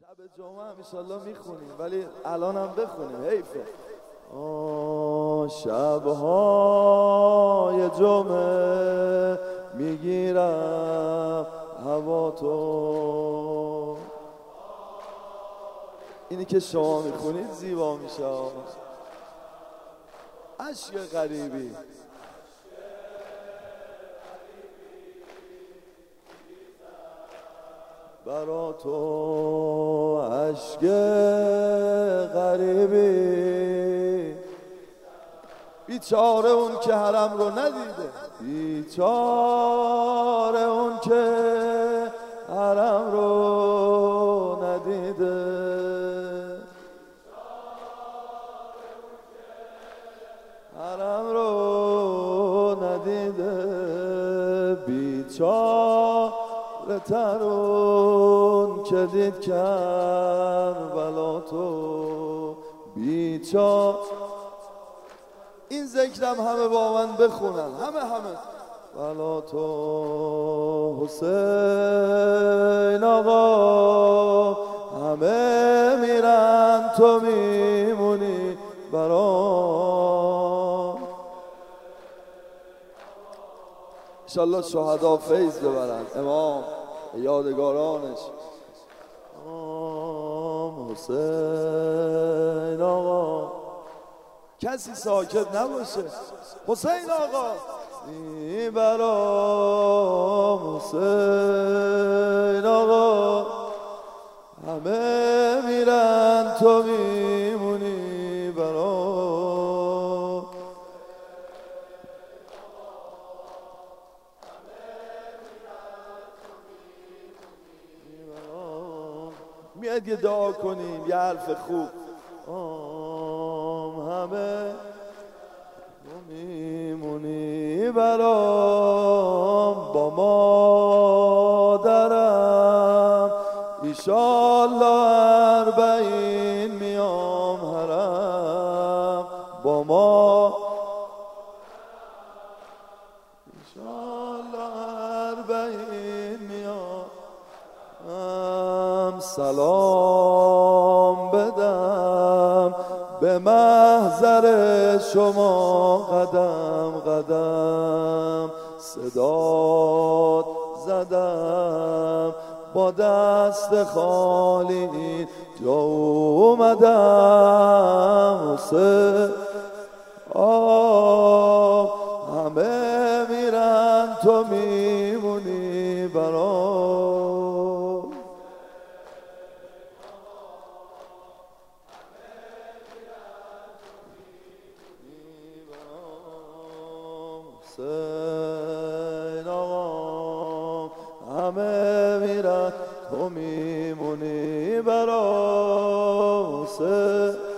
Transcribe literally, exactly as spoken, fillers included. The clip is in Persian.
شب جمعه هم انشالله میخونیم، ولی الان هم بخونیم، حیفه. آه شبهای جمعه میگیرم هوا تو. اینی که شما میخونید زیبا میشه. عشق غریبی برا تو، عشق غریبی. بیچاره اون که حرم رو ندیده، بیچاره اون که حرم رو ندیده. حرم رو ندیده، بیچاره ترون که دید کربلا تو. بیچاره این ذکرم همه با من بخونن، همه همه. بلا تو حسین آقا، همه میرن تو میمونی برام. انشالله شهدا فیض ببرن، امام یادگارانش. آم حسین آقا، کسی ساکت نباشه. حسین آقا ای برام، حسین آقا همه میرن تو میمونی برام. میاد یه دعا کنیم، یه حرف خوب. آم همه میمونی برام، با مادرم ایشالله اربعین میام حرم. با ما ایشالله اربعین میام. سلام بدم به محضر شما، قدم قدم صدات زدم، با دست خالی جا اومدم. حسین آه همه میرن تو میمونی برام. حسین آقا همه میرن تو میمونی برام. حسین